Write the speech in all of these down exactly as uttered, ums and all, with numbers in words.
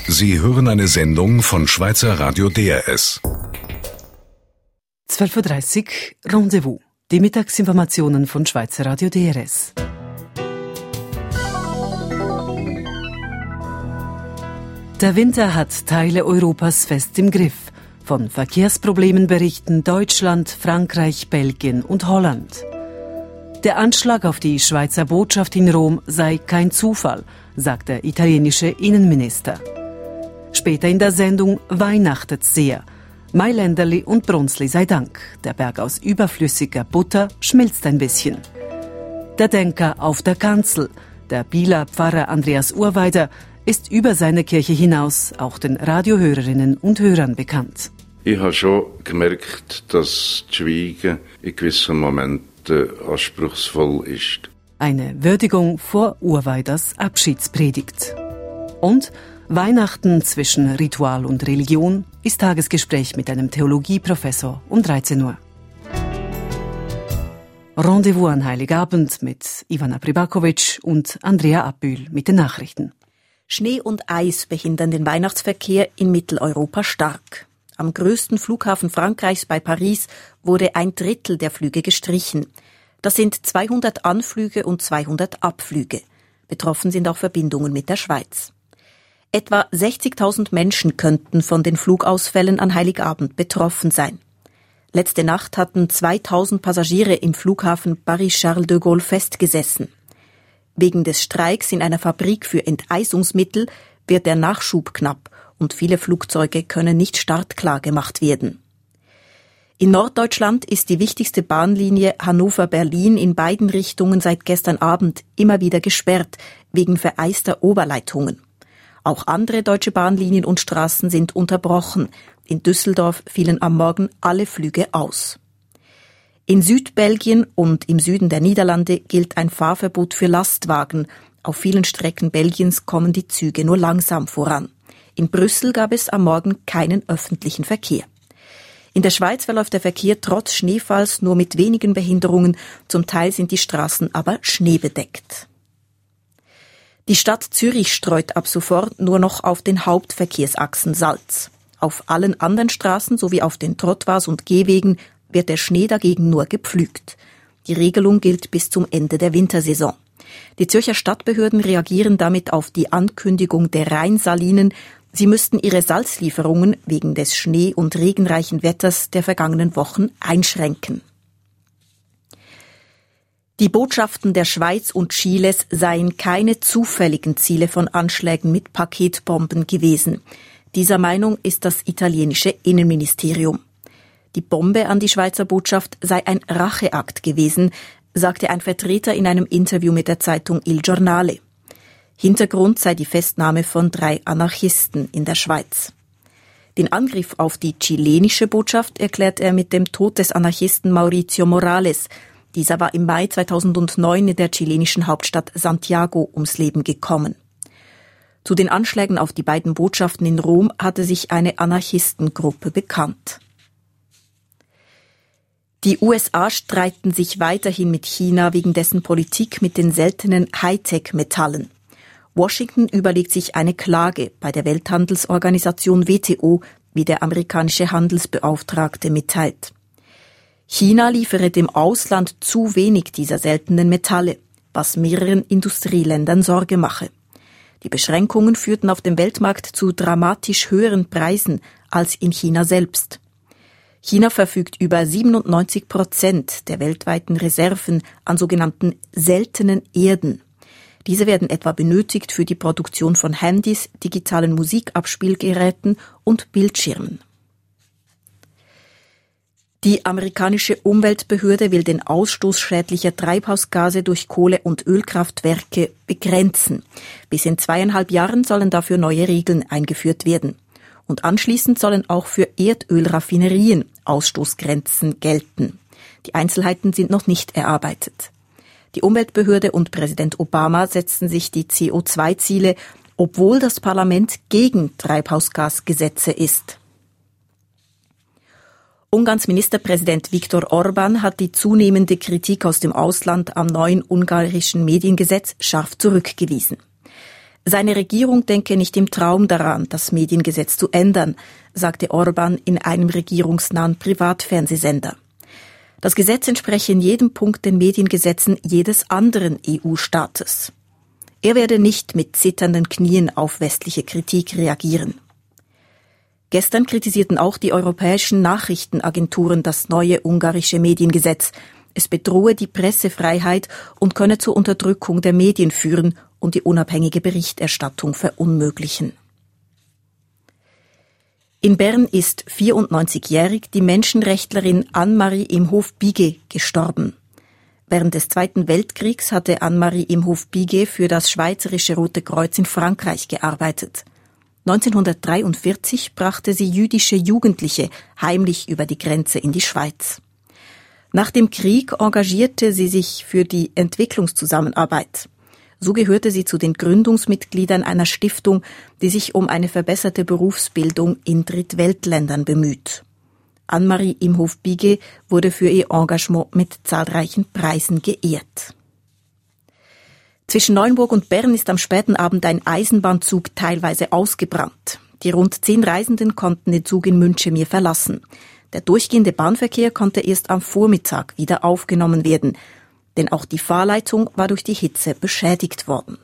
Sie hören eine Sendung von Schweizer Radio D R S. zwölf Uhr dreißig Rendezvous. Die Mittagsinformationen von Schweizer Radio D R S. Der Winter hat Teile Europas fest im Griff. Von Verkehrsproblemen berichten Deutschland, Frankreich, Belgien und Holland. Der Anschlag auf die Schweizer Botschaft in Rom sei kein Zufall, sagt der italienische Innenminister. Später in der Sendung weihnachtet sehr. Mailänderli und Brunzli sei Dank. Der Berg aus überflüssiger Butter schmilzt ein bisschen. Der Denker auf der Kanzel. Der Bieler Pfarrer Andreas Urweider ist über seine Kirche hinaus auch den Radiohörerinnen und Hörern bekannt. Ich habe schon gemerkt, dass das Schweigen in gewissen Momenten anspruchsvoll ist. Eine Würdigung vor Urweiders Abschiedspredigt. Und Weihnachten zwischen Ritual und Religion ist Tagesgespräch mit einem Theologieprofessor um dreizehn Uhr. Rendezvous an Heiligabend mit Ivana Pribakovic und Andrea Abbühl mit den Nachrichten. Schnee und Eis behindern den Weihnachtsverkehr in Mitteleuropa stark. Am größten Flughafen Frankreichs bei Paris wurde ein Drittel der Flüge gestrichen. Das sind zweihundert Anflüge und zweihundert Abflüge. Betroffen sind auch Verbindungen mit der Schweiz. Etwa sechzigtausend Menschen könnten von den Flugausfällen an Heiligabend betroffen sein. Letzte Nacht hatten zweitausend Passagiere im Flughafen Paris-Charles de Gaulle festgesessen. Wegen des Streiks in einer Fabrik für Enteisungsmittel wird der Nachschub knapp und viele Flugzeuge können nicht startklar gemacht werden. In Norddeutschland ist die wichtigste Bahnlinie Hannover-Berlin in beiden Richtungen seit gestern Abend immer wieder gesperrt, wegen vereister Oberleitungen. Auch andere deutsche Bahnlinien und Straßen sind unterbrochen. In Düsseldorf fielen am Morgen alle Flüge aus. In Südbelgien und im Süden der Niederlande gilt ein Fahrverbot für Lastwagen. Auf vielen Strecken Belgiens kommen die Züge nur langsam voran. In Brüssel gab es am Morgen keinen öffentlichen Verkehr. In der Schweiz verläuft der Verkehr trotz Schneefalls nur mit wenigen Behinderungen. Zum Teil sind die Straßen aber schneebedeckt. Die Stadt Zürich streut ab sofort nur noch auf den Hauptverkehrsachsen Salz. Auf allen anderen Straßen sowie auf den Trottoirs und Gehwegen wird der Schnee dagegen nur gepflügt. Die Regelung gilt bis zum Ende der Wintersaison. Die Zürcher Stadtbehörden reagieren damit auf die Ankündigung der Rheinsalinen. Sie müssten ihre Salzlieferungen wegen des schnee- und regenreichen Wetters der vergangenen Wochen einschränken. Die Botschaften der Schweiz und Chiles seien keine zufälligen Ziele von Anschlägen mit Paketbomben gewesen. Dieser Meinung ist das italienische Innenministerium. Die Bombe an die Schweizer Botschaft sei ein Racheakt gewesen, sagte ein Vertreter in einem Interview mit der Zeitung Il Giornale. Hintergrund sei die Festnahme von drei Anarchisten in der Schweiz. Den Angriff auf die chilenische Botschaft erklärt er mit dem Tod des Anarchisten Mauricio Morales. Dieser war im Mai zweitausendneun in der chilenischen Hauptstadt Santiago ums Leben gekommen. Zu den Anschlägen auf die beiden Botschaften in Rom hatte sich eine Anarchistengruppe bekannt. Die U S A streiten sich weiterhin mit China wegen dessen Politik mit den seltenen Hightech-Metallen. Washington überlegt sich eine Klage bei der Welthandelsorganisation W T O, wie der amerikanische Handelsbeauftragte mitteilt. China liefere dem Ausland zu wenig dieser seltenen Metalle, was mehreren Industrieländern Sorge mache. Die Beschränkungen führten auf dem Weltmarkt zu dramatisch höheren Preisen als in China selbst. China verfügt über siebenundneunzig Prozent der weltweiten Reserven an sogenannten seltenen Erden. Diese werden etwa benötigt für die Produktion von Handys, digitalen Musikabspielgeräten und Bildschirmen. Die amerikanische Umweltbehörde will den Ausstoß schädlicher Treibhausgase durch Kohle- und Ölkraftwerke begrenzen. Bis in zweieinhalb Jahren sollen dafür neue Regeln eingeführt werden. Und anschließend sollen auch für Erdölraffinerien Ausstoßgrenzen gelten. Die Einzelheiten sind noch nicht erarbeitet. Die Umweltbehörde und Präsident Obama setzten sich die C O zwei Ziele, obwohl das Parlament gegen Treibhausgasgesetze ist. Ungarns Ministerpräsident Viktor Orbán hat die zunehmende Kritik aus dem Ausland am neuen ungarischen Mediengesetz scharf zurückgewiesen. Seine Regierung denke nicht im Traum daran, das Mediengesetz zu ändern, sagte Orban in einem regierungsnahen Privatfernsehsender. Das Gesetz entspreche in jedem Punkt den Mediengesetzen jedes anderen E U-Staates. Er werde nicht mit zitternden Knien auf westliche Kritik reagieren. Gestern kritisierten auch die europäischen Nachrichtenagenturen das neue ungarische Mediengesetz. Es bedrohe die Pressefreiheit und könne zur Unterdrückung der Medien führen und die unabhängige Berichterstattung verunmöglichen. In Bern ist vierundneunzigjährig die Menschenrechtlerin Anne-Marie Imhof-Biguet gestorben. Während des Zweiten Weltkriegs hatte Anne-Marie Imhof-Biguet für das Schweizerische Rote Kreuz in Frankreich gearbeitet. neunzehnhundertdreiundvierzig brachte sie jüdische Jugendliche heimlich über die Grenze in die Schweiz. Nach dem Krieg engagierte sie sich für die Entwicklungszusammenarbeit. So gehörte sie zu den Gründungsmitgliedern einer Stiftung, die sich um eine verbesserte Berufsbildung in Drittweltländern bemüht. Anne-Marie Imhof-Biguet wurde für ihr Engagement mit zahlreichen Preisen geehrt. Zwischen Neuenburg und Bern ist am späten Abend ein Eisenbahnzug teilweise ausgebrannt. Die rund zehn Reisenden konnten den Zug in Münchemir verlassen. Der durchgehende Bahnverkehr konnte erst am Vormittag wieder aufgenommen werden, denn auch die Fahrleitung war durch die Hitze beschädigt worden.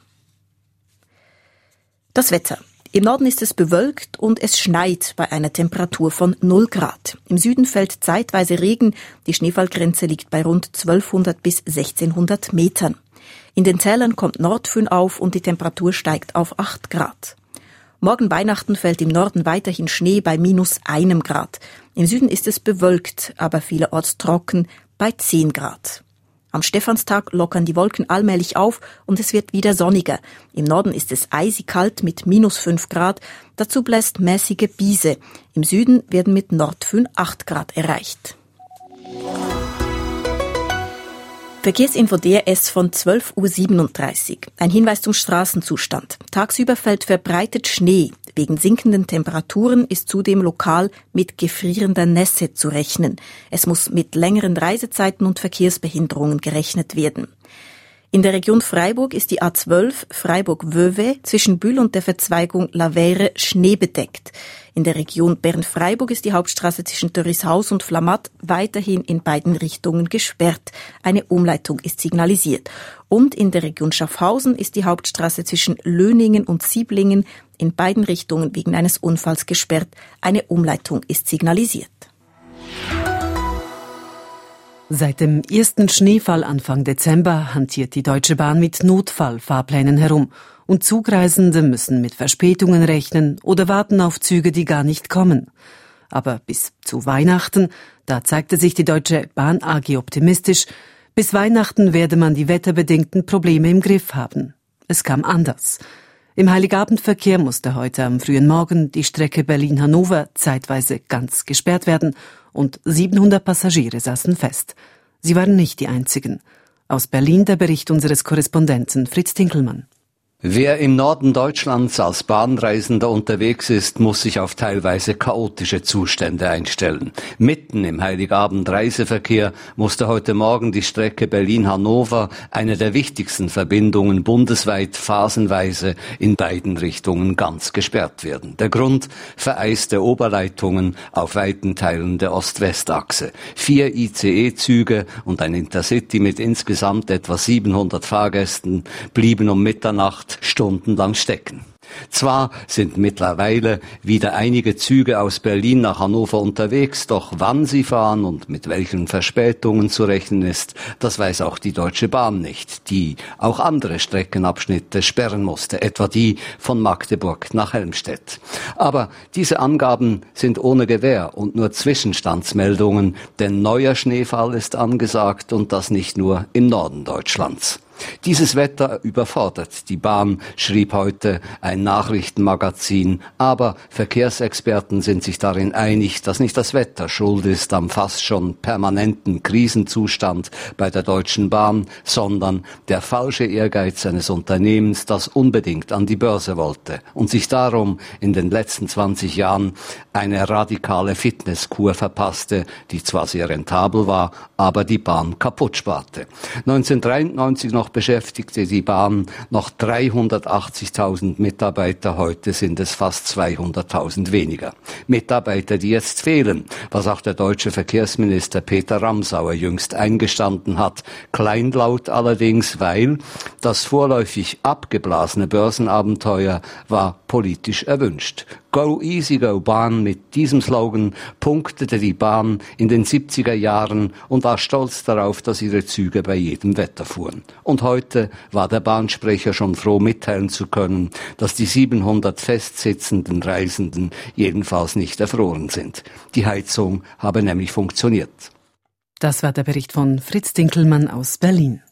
Das Wetter. Im Norden ist es bewölkt und es schneit bei einer Temperatur von null Grad. Im Süden fällt zeitweise Regen, die Schneefallgrenze liegt bei rund zwölfhundert bis sechzehnhundert Metern. In den Tälern kommt Nordföhn auf und die Temperatur steigt auf acht Grad. Morgen Weihnachten fällt im Norden weiterhin Schnee bei minus einem Grad. Im Süden ist es bewölkt, aber vielerorts trocken bei zehn Grad. Am Stephanstag lockern die Wolken allmählich auf und es wird wieder sonniger. Im Norden ist es eisig kalt mit minus fünf Grad, dazu bläst mäßige Biese. Im Süden werden mit Nordföhn acht Grad erreicht. Verkehrsinfo D R S von zwölf Uhr siebenunddreißig. Ein Hinweis zum Straßenzustand. Tagsüber fällt verbreitet Schnee. Wegen sinkenden Temperaturen ist zudem lokal mit gefrierender Nässe zu rechnen. Es muss mit längeren Reisezeiten und Verkehrsbehinderungen gerechnet werden. In der Region Freiburg ist die A zwölf Freiburg-Vevey zwischen Bühl und der Verzweigung La Veyre schneebedeckt. In der Region Bern-Freiburg ist die Hauptstraße zwischen Dörrishaus und Flamatt weiterhin in beiden Richtungen gesperrt. Eine Umleitung ist signalisiert. Und in der Region Schaffhausen ist die Hauptstraße zwischen Löningen und Sieblingen in beiden Richtungen wegen eines Unfalls gesperrt. Eine Umleitung ist signalisiert. Seit dem ersten Schneefall Anfang Dezember hantiert die Deutsche Bahn mit Notfallfahrplänen herum und Zugreisende müssen mit Verspätungen rechnen oder warten auf Züge, die gar nicht kommen. Aber bis zu Weihnachten, da zeigte sich die Deutsche Bahn A G optimistisch, bis Weihnachten werde man die wetterbedingten Probleme im Griff haben. Es kam anders. Im Heiligabendverkehr musste heute am frühen Morgen die Strecke Berlin-Hannover zeitweise ganz gesperrt werden und siebenhundert Passagiere saßen fest. Sie waren nicht die einzigen. Aus Berlin der Bericht unseres Korrespondenten Fritz Tinkelmann. Wer im Norden Deutschlands als Bahnreisender unterwegs ist, muss sich auf teilweise chaotische Zustände einstellen. Mitten im Heiligabend-Reiseverkehr musste heute Morgen die Strecke Berlin-Hannover, eine der wichtigsten Verbindungen bundesweit, phasenweise in beiden Richtungen ganz gesperrt werden. Der Grund: vereiste Oberleitungen auf weiten Teilen der Ost-West-Achse. Vier I C E-Züge und ein Intercity mit insgesamt etwa siebenhundert Fahrgästen blieben um Mitternacht stundenlang stecken. Zwar sind mittlerweile wieder einige Züge aus Berlin nach Hannover unterwegs, doch wann sie fahren und mit welchen Verspätungen zu rechnen ist, das weiß auch die Deutsche Bahn nicht, die auch andere Streckenabschnitte sperren musste, etwa die von Magdeburg nach Helmstedt. Aber diese Angaben sind ohne Gewähr und nur Zwischenstandsmeldungen, denn neuer Schneefall ist angesagt und das nicht nur im Norden Deutschlands. Dieses Wetter überfordert die Bahn, schrieb heute ein Nachrichtenmagazin, aber Verkehrsexperten sind sich darin einig, dass nicht das Wetter schuld ist am fast schon permanenten Krisenzustand bei der Deutschen Bahn, sondern der falsche Ehrgeiz eines Unternehmens, das unbedingt an die Börse wollte und sich darum in den letzten zwanzig Jahren eine radikale Fitnesskur verpasste, die zwar sehr rentabel war, aber die Bahn kaputt sparte. neunzehnhundertdreiundneunzig noch beschäftigte die Bahn noch dreihundertachtzigtausend Mitarbeiter. Heute sind es fast zweihunderttausend weniger. Mitarbeiter, die jetzt fehlen, was auch der deutsche Verkehrsminister Peter Ramsauer jüngst eingestanden hat. Kleinlaut allerdings, weil das vorläufig abgeblasene Börsenabenteuer war politisch erwünscht. Go Easy Go Bahn, mit diesem Slogan punktete die Bahn in den siebziger Jahren und war stolz darauf, dass ihre Züge bei jedem Wetter fuhren. Und heute war der Bahnsprecher schon froh, mitteilen zu können, dass die siebenhundert festsitzenden Reisenden jedenfalls nicht erfroren sind. Die Heizung habe nämlich funktioniert. Das war der Bericht von Fritz Dinkelmann aus Berlin.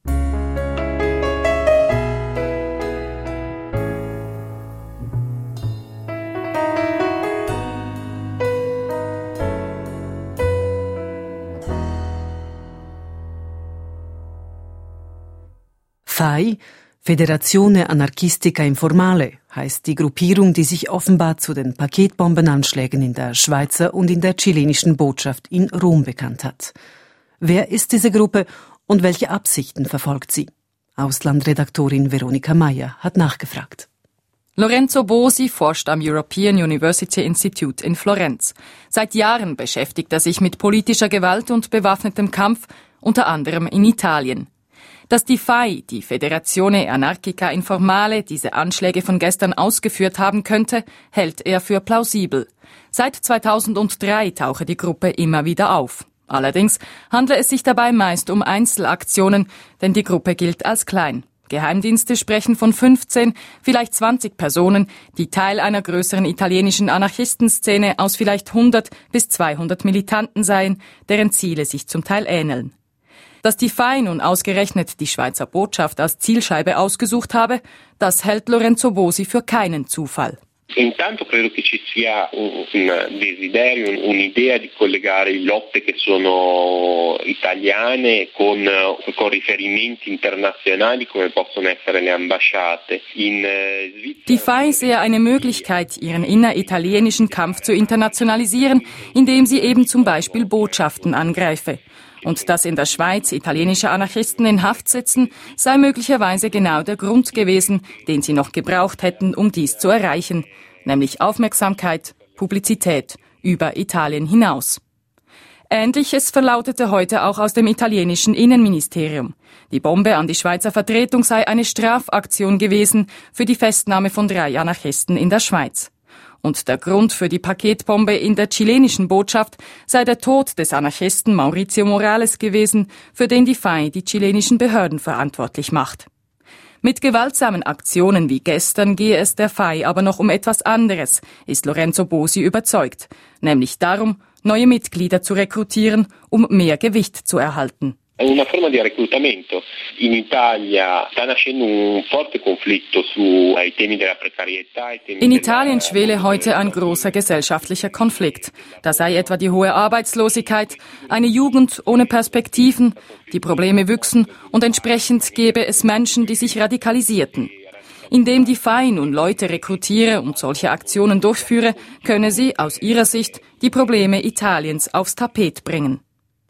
F A I, Federazione Anarchistica Informale, heißt die Gruppierung, die sich offenbar zu den Paketbombenanschlägen in der Schweizer und in der chilenischen Botschaft in Rom bekannt hat. Wer ist diese Gruppe und welche Absichten verfolgt sie? Auslandredaktorin Veronika Meyer hat nachgefragt. Lorenzo Bosi forscht am European University Institute in Florenz. Seit Jahren beschäftigt er sich mit politischer Gewalt und bewaffnetem Kampf, unter anderem in Italien. Dass die F A I, die Federazione Anarchica Informale, diese Anschläge von gestern ausgeführt haben könnte, hält er für plausibel. Seit zweitausenddrei tauche die Gruppe immer wieder auf. Allerdings handle es sich dabei meist um Einzelaktionen, denn die Gruppe gilt als klein. Geheimdienste sprechen von fünfzehn, vielleicht zwanzig Personen, die Teil einer größeren italienischen Anarchistenszene aus vielleicht hundert bis zweihundert Militanten seien, deren Ziele sich zum Teil ähneln. Dass die F A I nun ausgerechnet die Schweizer Botschaft als Zielscheibe ausgesucht habe, das hält Lorenzo Bosi für keinen Zufall. Intanto credo che ci sia un desiderio, un'idea di collegare lotte che sono italiane con, con riferimenti internazionali come possono essere le ambasciate. In Svizzera. Die F A I sehe eine Möglichkeit, ihren inneritalienischen Kampf zu internationalisieren, indem sie eben zum Beispiel Botschaften angreife. Und dass in der Schweiz italienische Anarchisten in Haft sitzen, sei möglicherweise genau der Grund gewesen, den sie noch gebraucht hätten, um dies zu erreichen, nämlich Aufmerksamkeit, Publizität über Italien hinaus. Ähnliches verlautete heute auch aus dem italienischen Innenministerium. Die Bombe an die Schweizer Vertretung sei eine Strafaktion gewesen für die Festnahme von drei Anarchisten in der Schweiz. Und der Grund für die Paketbombe in der chilenischen Botschaft sei der Tod des Anarchisten Mauricio Morales gewesen, für den die F A I die chilenischen Behörden verantwortlich macht. Mit gewaltsamen Aktionen wie gestern gehe es der F A I aber noch um etwas anderes, ist Lorenzo Bosi überzeugt, nämlich darum, neue Mitglieder zu rekrutieren, um mehr Gewicht zu erhalten. Una forma di reclutamento. In Italia sta nascendo un forte conflitto sui temi della precarietà. In Italien schwele heute ein großer gesellschaftlicher Konflikt. Da sei etwa die hohe Arbeitslosigkeit, eine Jugend ohne Perspektiven, die Probleme wüchsen und entsprechend gäbe es Menschen, die sich radikalisierten. Indem die F A I nun Leute rekrutiere und solche Aktionen durchführe, könne sie aus ihrer Sicht die Probleme Italiens aufs Tapet bringen.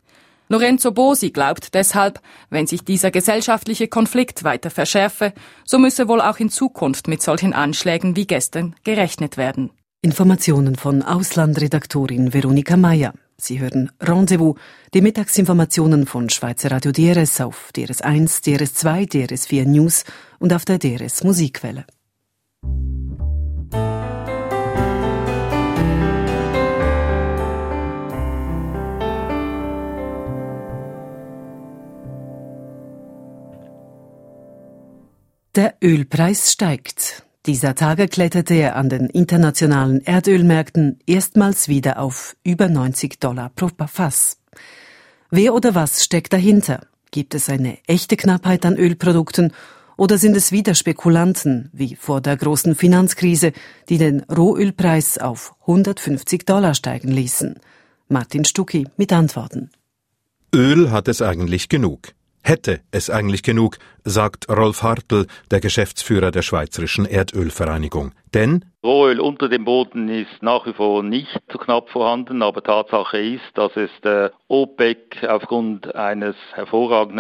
Lorenzo Bosi glaubt deshalb, wenn sich dieser gesellschaftliche Konflikt weiter verschärfe, so müsse wohl auch in Zukunft mit solchen Anschlägen wie gestern gerechnet werden. Informationen von Auslandredaktorin Veronika Meyer. Sie hören Rendezvous, die Mittagsinformationen von Schweizer Radio D R S auf D R S eins, D R S zwei, D R S vier News und auf der D R S Musikwelle. Der Ölpreis steigt. Dieser Tage kletterte er an den internationalen Erdölmärkten erstmals wieder auf über neunzig Dollar pro Fass. Wer oder was steckt dahinter? Gibt es eine echte Knappheit an Ölprodukten oder sind es wieder Spekulanten, wie vor der großen Finanzkrise, die den Rohölpreis auf hundertfünfzig Dollar steigen ließen? Martin Stucki mit Antworten. Öl hat es eigentlich genug. Hätte es eigentlich genug, sagt Rolf Hartl, der Geschäftsführer der Schweizerischen Erdölvereinigung. Denn Rohöl unter dem Boden ist nach wie vor nicht so knapp vorhanden, aber Tatsache ist, dass es der OPEC aufgrund eines hervorragenden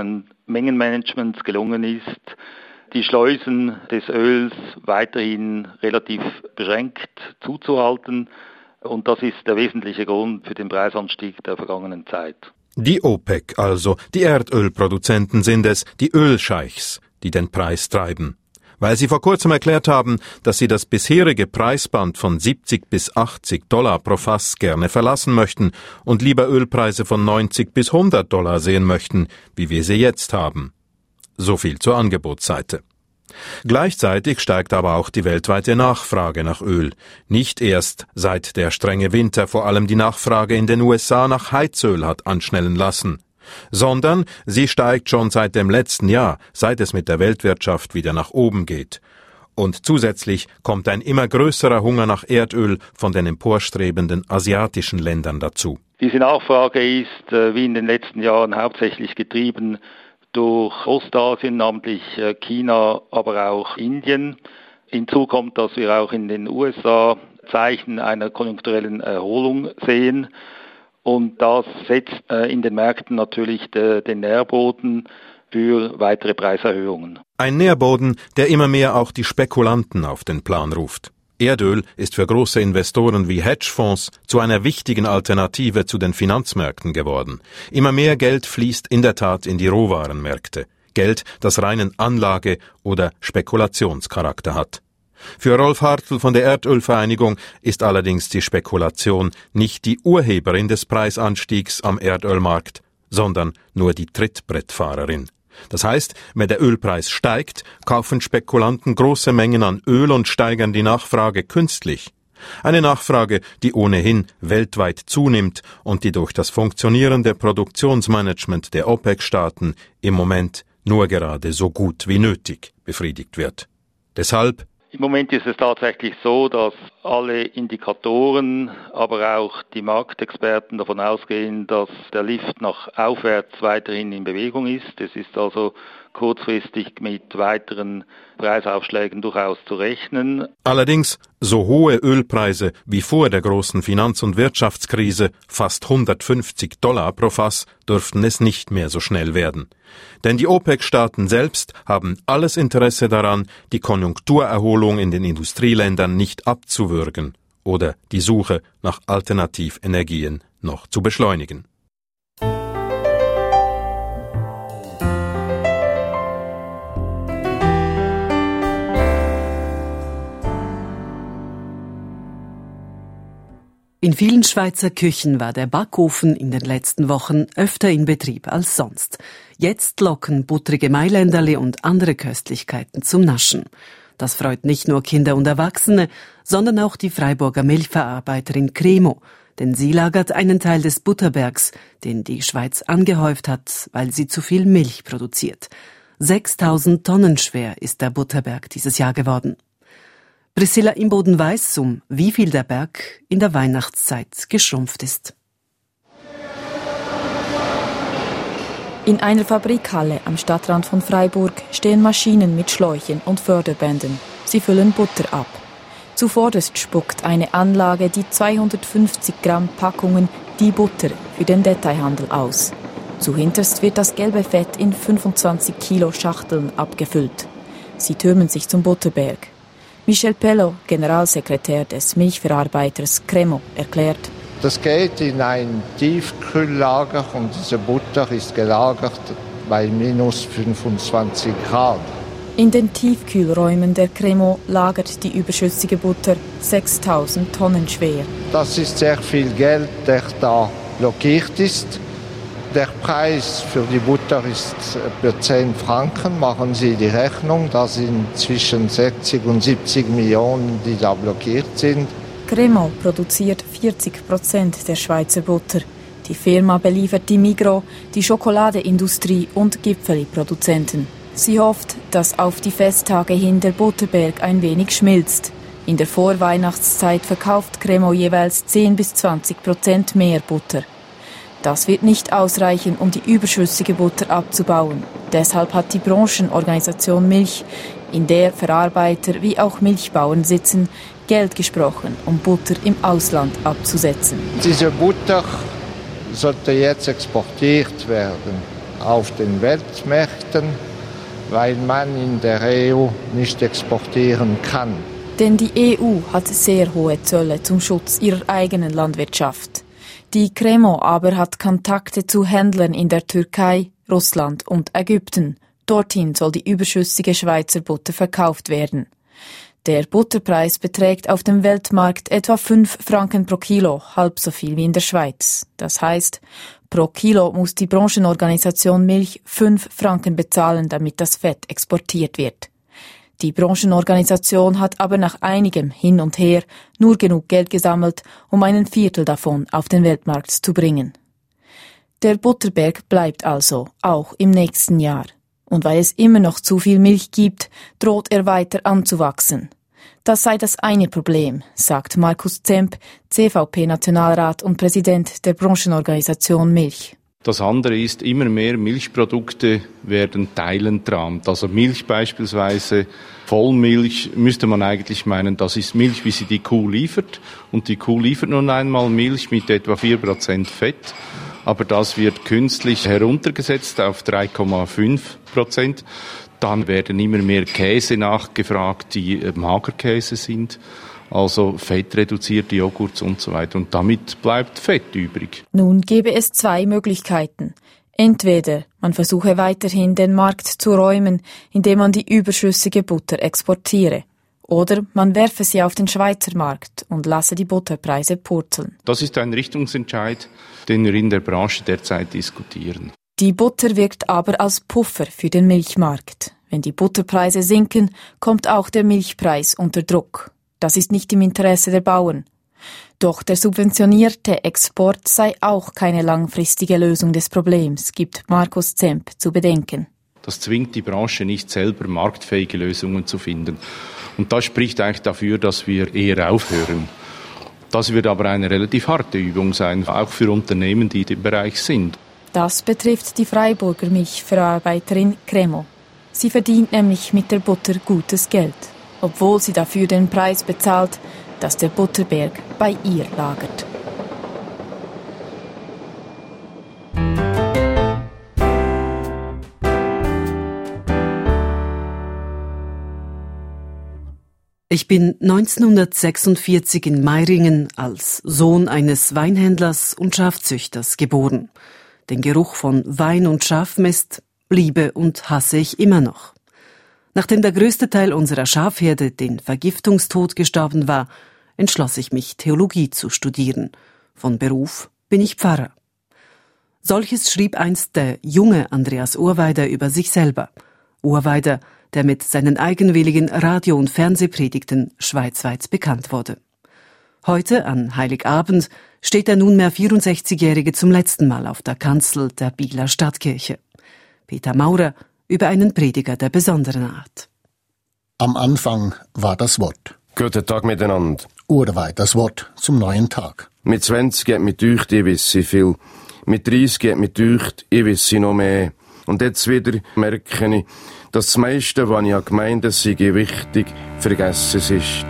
Mengenmanagements gelungen ist, die Schleusen des Öls weiterhin relativ beschränkt zuzuhalten. Und das ist der wesentliche Grund für den Preisanstieg der vergangenen Zeit. Die OPEC also, die Erdölproduzenten sind es, die Ölscheichs, die den Preis treiben. Weil sie vor kurzem erklärt haben, dass sie das bisherige Preisband von siebzig bis achtzig Dollar pro Fass gerne verlassen möchten und lieber Ölpreise von neunzig bis hundert Dollar sehen möchten, wie wir sie jetzt haben. So viel zur Angebotsseite. Gleichzeitig steigt aber auch die weltweite Nachfrage nach Öl. Nicht erst seit der strenge Winter vor allem die Nachfrage in den U S A nach Heizöl hat anschnellen lassen, sondern sie steigt schon seit dem letzten Jahr, seit es mit der Weltwirtschaft wieder nach oben geht. Und zusätzlich kommt ein immer größerer Hunger nach Erdöl von den emporstrebenden asiatischen Ländern dazu. Diese Nachfrage ist, wie in den letzten Jahren, hauptsächlich getrieben durch Ostasien, namentlich China, aber auch Indien. Hinzu kommt, dass wir auch in den U S A Zeichen einer konjunkturellen Erholung sehen. Und das setzt in den Märkten natürlich den Nährboden für weitere Preiserhöhungen. Ein Nährboden, der immer mehr auch die Spekulanten auf den Plan ruft. Erdöl ist für große Investoren wie Hedgefonds zu einer wichtigen Alternative zu den Finanzmärkten geworden. Immer mehr Geld fließt in der Tat in die Rohwarenmärkte. Geld, das reinen Anlage- oder Spekulationscharakter hat. Für Rolf Hartl von der Erdölvereinigung ist allerdings die Spekulation nicht die Urheberin des Preisanstiegs am Erdölmarkt, sondern nur die Trittbrettfahrerin. Das heißt, wenn der Ölpreis steigt, kaufen Spekulanten große Mengen an Öl und steigern die Nachfrage künstlich. Eine Nachfrage, die ohnehin weltweit zunimmt und die durch das funktionierende Produktionsmanagement der OPEC-Staaten im Moment nur gerade so gut wie nötig befriedigt wird. Deshalb Im Moment ist es tatsächlich so, dass alle Indikatoren, aber auch die Marktexperten davon ausgehen, dass der Lift nach aufwärts weiterhin in Bewegung ist. Es ist also kurzfristig mit weiteren Preisaufschlägen durchaus zu rechnen. Allerdings, so hohe Ölpreise wie vor der großen Finanz- und Wirtschaftskrise, fast hundertfünfzig Dollar pro Fass, dürften es nicht mehr so schnell werden. Denn die OPEC-Staaten selbst haben alles Interesse daran, die Konjunkturerholung in den Industrieländern nicht abzuwürgen oder die Suche nach Alternativenergien noch zu beschleunigen. In vielen Schweizer Küchen war der Backofen in den letzten Wochen öfter in Betrieb als sonst. Jetzt locken buttrige Mailänderli und andere Köstlichkeiten zum Naschen. Das freut nicht nur Kinder und Erwachsene, sondern auch die Freiburger Milchverarbeiterin Cremo, denn sie lagert einen Teil des Butterbergs, den die Schweiz angehäuft hat, weil sie zu viel Milch produziert. sechstausend Tonnen schwer ist der Butterberg dieses Jahr geworden. Priscilla Imboden weiß, um wie viel der Berg in der Weihnachtszeit geschrumpft ist. In einer Fabrikhalle am Stadtrand von Freiburg stehen Maschinen mit Schläuchen und Förderbändern. Sie füllen Butter ab. Zuvorderst spuckt eine Anlage die zweihundertfünfzig Gramm Packungen die Butter für den Detailhandel aus. Zuhinterst wird das gelbe Fett in fünfundzwanzig Kilo Schachteln abgefüllt. Sie türmen sich zum Butterberg. Michel Pello, Generalsekretär des Milchverarbeiters Cremo, erklärt: Das geht in ein Tiefkühllager und diese Butter ist gelagert bei minus fünfundzwanzig Grad. In den Tiefkühlräumen der Cremo lagert die überschüssige Butter sechstausend Tonnen schwer. Das ist sehr viel Geld, der da blockiert ist. Der Preis für die Butter ist für zehn Franken. Machen Sie die Rechnung, das sind zwischen sechzig und siebzig Millionen, die da blockiert sind. Cremo produziert vierzig Prozent der Schweizer Butter. Die Firma beliefert die Migros, die Schokoladeindustrie und Gipfeli-Produzenten. Sie hofft, dass auf die Festtage hin der Butterberg ein wenig schmilzt. In der Vorweihnachtszeit verkauft Cremo jeweils zehn bis zwanzig Prozent mehr Butter. Das wird nicht ausreichen, um die überschüssige Butter abzubauen. Deshalb hat die Branchenorganisation Milch, in der Verarbeiter wie auch Milchbauern sitzen, Geld gesprochen, um Butter im Ausland abzusetzen. Diese Butter sollte jetzt exportiert werden. auf den Weltmärkten, weil man in der E U nicht exportieren kann. Denn die E U hat sehr hohe Zölle zum Schutz ihrer eigenen Landwirtschaft. Die Cremo aber hat Kontakte zu Händlern in der Türkei, Russland und Ägypten. Dorthin soll die überschüssige Schweizer Butter verkauft werden. Der Butterpreis beträgt auf dem Weltmarkt etwa fünf Franken pro Kilo, halb so viel wie in der Schweiz. Das heißt, pro Kilo muss die Branchenorganisation Milch fünf Franken bezahlen, damit das Fett exportiert wird. Die Branchenorganisation hat aber nach einigem Hin und Her nur genug Geld gesammelt, um einen Viertel davon auf den Weltmarkt zu bringen. Der Butterberg bleibt also, auch im nächsten Jahr. Und weil es immer noch zu viel Milch gibt, droht er weiter anzuwachsen. Das sei das eine Problem, sagt Markus Zemp, C V P-Nationalrat und Präsident der Branchenorganisation Milch. Das andere ist, immer mehr Milchprodukte werden teilentrahmt. Also Milch beispielsweise, Vollmilch, müsste man eigentlich meinen, das ist Milch, wie sie die Kuh liefert. Und die Kuh liefert nun einmal Milch mit etwa vier Prozent Fett. Aber das wird künstlich heruntergesetzt auf drei Komma fünf Prozent. Dann werden immer mehr Käse nachgefragt, die Magerkäse sind. Also fettreduzierte Joghurts und so weiter. Und damit bleibt Fett übrig. Nun gäbe es zwei Möglichkeiten. Entweder man versuche weiterhin den Markt zu räumen, indem man die überschüssige Butter exportiere. Oder man werfe sie auf den Schweizer Markt und lasse die Butterpreise purzeln. Das ist ein Richtungsentscheid, den wir in der Branche derzeit diskutieren. Die Butter wirkt aber als Puffer für den Milchmarkt. Wenn die Butterpreise sinken, kommt auch der Milchpreis unter Druck. Das ist nicht im Interesse der Bauern. Doch der subventionierte Export sei auch keine langfristige Lösung des Problems, gibt Markus Zemp zu bedenken. Das zwingt die Branche nicht selber, marktfähige Lösungen zu finden. Und das spricht eigentlich dafür, dass wir eher aufhören. Das wird aber eine relativ harte Übung sein, auch für Unternehmen, die im Bereich sind. Das betrifft die Freiburger Milchverarbeiterin Cremo. Sie verdient nämlich mit der Butter gutes Geld, obwohl sie dafür den Preis bezahlt, dass der Butterberg bei ihr lagert. Ich bin neunzehnhundertsechsundvierzig in Meiringen als Sohn eines Weinhändlers und Schafzüchters geboren. Den Geruch von Wein und Schafmist liebe und hasse ich immer noch. Nachdem der größte Teil unserer Schafherde den Vergiftungstod gestorben war, entschloss ich mich, Theologie zu studieren. Von Beruf bin ich Pfarrer. Solches schrieb einst der junge Andreas Urweider über sich selber. Urweider, der mit seinen eigenwilligen Radio- und Fernsehpredigten schweizweit bekannt wurde. Heute, an Heiligabend, steht der nunmehr vierundsechzigjährige zum letzten Mal auf der Kanzel der Bieler Stadtkirche. Peter Maurer über einen Prediger der besonderen Art. Am Anfang war das Wort. Guten Tag miteinander. Urweit, das Wort zum neuen Tag. Mit zwanzig hat mich gedeucht, ich wisse viel. Mit dreissig hat mich gedeucht, ich wisse noch mehr. Und jetzt wieder merke ich, dass das meiste, was ich gemeint habe, sei wichtig, vergessen ist.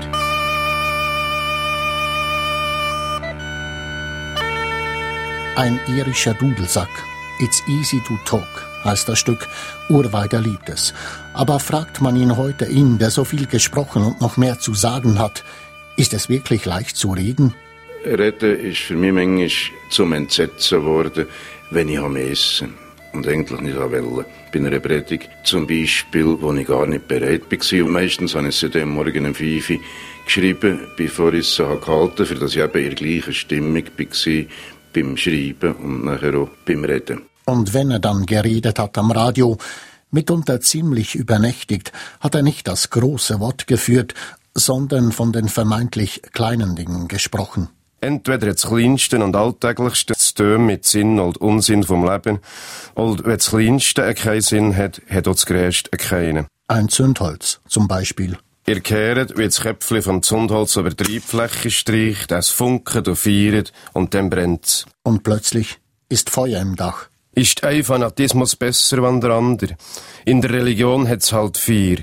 Ein irischer Dudelsack. It's easy to talk, heißt das Stück. Urweider liebt es. Aber fragt man ihn heute, ihn, der so viel gesprochen und noch mehr zu sagen hat, ist es wirklich leicht zu reden? Reden ist für mich manchmal zum Entsetzen geworden, wenn ich am Essen und eigentlich nicht wollte. Bei einer Predigt zum Beispiel, wo ich gar nicht bereit war. Und meistens habe ich sie dann morgen um fünf Uhr geschrieben, bevor ich es so gehalten habe, für dass ich eben in der gleichen Stimmung war beim Schreiben und nachher auch beim Reden. Und wenn er dann geredet hat am Radio, mitunter ziemlich übernächtigt, hat er nicht das große Wort geführt, sondern von den vermeintlich kleinen Dingen gesprochen. Entweder das Kleinste und Alltäglichste zu tun mit Sinn und Unsinn vom Leben, oder wenn das Kleinste keinen Sinn hat, hat auch das Größte keinen. Ein Zündholz zum Beispiel. Ihr kehrt, wie das Köpfchen vom Zündholz über die Treibfläche streicht, es funkelt und feiert und dann brennt's. Und plötzlich ist Feuer im Dach. Ist ein Fanatismus besser als der andere? In der Religion hat's halt vier.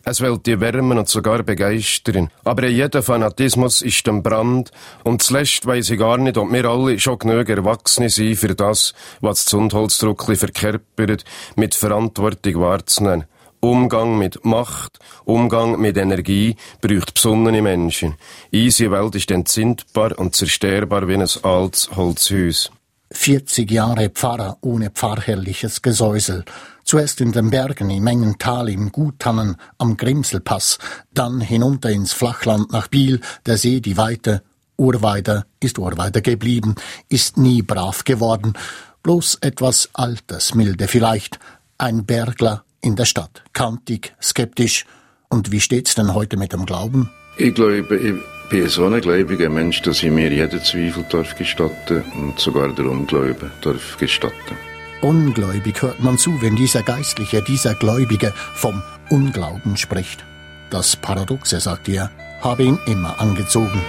Es will die wärmen und sogar begeistern. Aber jeder Fanatismus ist ein Brand. Und zuletzt weiss ich gar nicht, ob wir alle schon genug Erwachsene sind für das, was das Zündholzdruckli verkörpert, mit Verantwortung wahrzunehmen. Umgang mit Macht, Umgang mit Energie braucht besonnene Menschen. Unsere Welt ist entzündbar und zerstörbar wie ein altes Holzhaus. vierzig Jahre Pfarrer ohne pfarrherrliches Gesäusel. Zuerst in den Bergen, im engen Tal, im Guttannen, am Grimselpass, dann hinunter ins Flachland nach Biel, der See, die Weite. Urweider ist Urweider geblieben, ist nie brav geworden, bloß etwas Altersmilde vielleicht, ein Bergler in der Stadt, kantig, skeptisch. Und wie steht's denn heute mit dem Glauben? Ich glaube, ich bin so ein gläubiger Mensch, dass ich mir jeden Zweifel darf gestatten und sogar der Unglauben darf gestatten. Ungläubig hört man zu, wenn dieser Geistliche, dieser Gläubige vom Unglauben spricht. Das Paradoxe, sagt er, habe ihn immer angezogen.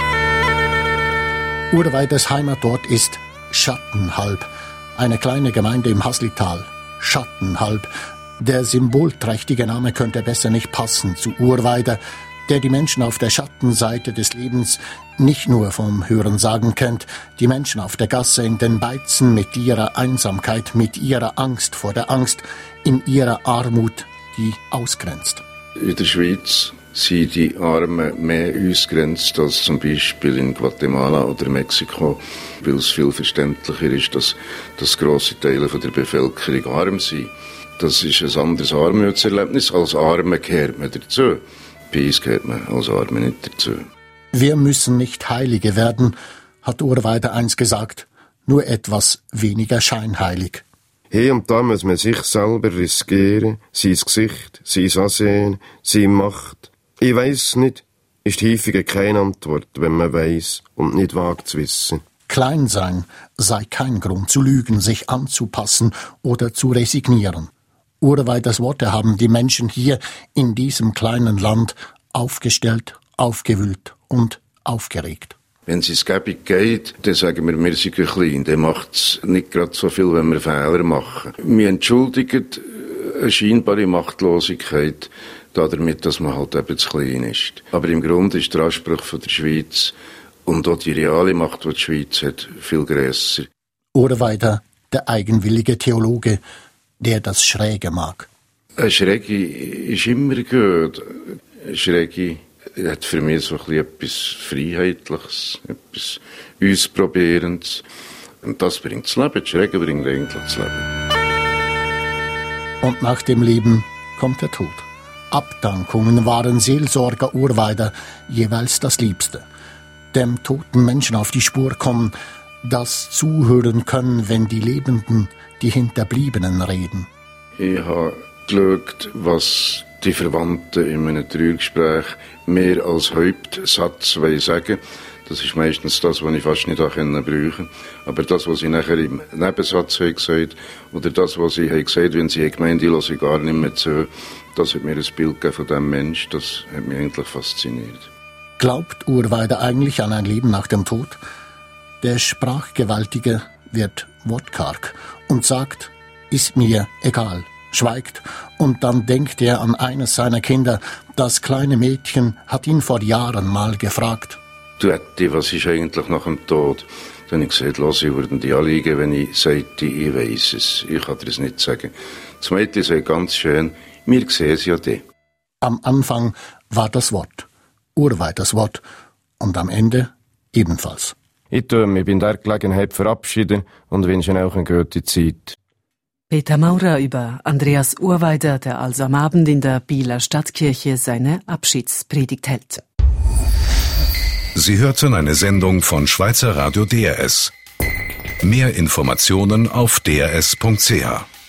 Urweiders Heimatort ist Schattenhalb, eine kleine Gemeinde im Haslital. Schattenhalb. Der symbolträchtige Name könnte besser nicht passen zu Urweider, der die Menschen auf der Schattenseite des Lebens nicht nur vom Hörensagen kennt, die Menschen auf der Gasse in den Beizen mit ihrer Einsamkeit, mit ihrer Angst vor der Angst, in ihrer Armut, die ausgrenzt. In der Schweiz sind die Armen mehr ausgrenzt als zum Beispiel in Guatemala oder Mexiko, weil es viel verständlicher ist, dass, dass grosse Teile von der Bevölkerung arm sind. Das ist ein anderes Armutserlebnis. Als Arme gehört man dazu. Bei uns gehört man als Arme nicht dazu. Wir müssen nicht Heilige werden, hat Urweider einst gesagt, nur etwas weniger scheinheilig. Hier und da muss man sich selber riskieren, sein Gesicht, sein Ansehen, seine Macht. Ich weiss nicht, ist häufiger keine Antwort, wenn man weiss und nicht wagt zu wissen. Klein sein sei kein Grund zu lügen, sich anzupassen oder zu resignieren. Urweiders Worte haben die Menschen hier in diesem kleinen Land aufgestellt, aufgewühlt und aufgeregt. Wenn es gäbig geht, dann sagen wir, wir sind klein. Dann macht es nicht gerade so viel, wenn wir Fehler machen. Wir entschuldigen eine scheinbare Machtlosigkeit damit, dass man halt eben zu klein ist. Aber im Grunde ist der Anspruch von der Schweiz und auch die reale Macht, die die Schweiz hat, viel grösser. Urweider, der eigenwillige Theologe, der das Schräge mag. Ein Schräge ist immer gut. Ein Schräge hat für mich so ein etwas Freiheitliches, etwas Ausprobierendes. Und das bringt das Leben. Das Schräge bringt eigentlich das Leben. Und nach dem Leben kommt der Tod. Abdankungen waren Seelsorger Urweider jeweils das Liebste. Dem toten Menschen auf die Spur kommen, das zuhören können, wenn die Lebenden, die Hinterbliebenen reden. Ich habe geschaut, was die Verwandten in einem Trauergespräch mehr als Hauptsatz sagen wollen. Das ist meistens das, was ich fast nicht brauchen konnte. Aber das, was sie nachher im Nebensatz gesagt haben, oder das, was sie gesagt haben, wenn sie gemeint haben, ich höre gar nicht mehr zu, das hat mir ein Bild gegeben von diesem Mensch, das hat mich eigentlich fasziniert. Glaubt Urweider eigentlich an ein Leben nach dem Tod? Der Sprachgewaltige wird wortkarg und sagt, ist mir egal, schweigt, und dann denkt er an eines seiner Kinder. Das kleine Mädchen hat ihn vor Jahren mal gefragt. Du Etti, was ist eigentlich nach dem Tod? Dann habe ich gesagt, los, ich würde dir anliegen, wenn ich sagte, ich weiss es. Ich kann dir das nicht sagen. Das Mädchen sagt ganz schön, wir sehen es ja dann. Am Anfang war das Wort, Urweiders Wort, und am Ende ebenfalls. Ich tue mich bei der Gelegenheit verabschieden und wünsche auch eine gute Zeit. Peter Maurer über Andreas Urweider, der also am Abend in der Bieler Stadtkirche seine Abschiedspredigt hält. Sie hörten eine Sendung von Schweizer Radio D R S. Mehr Informationen auf d r s punkt c h.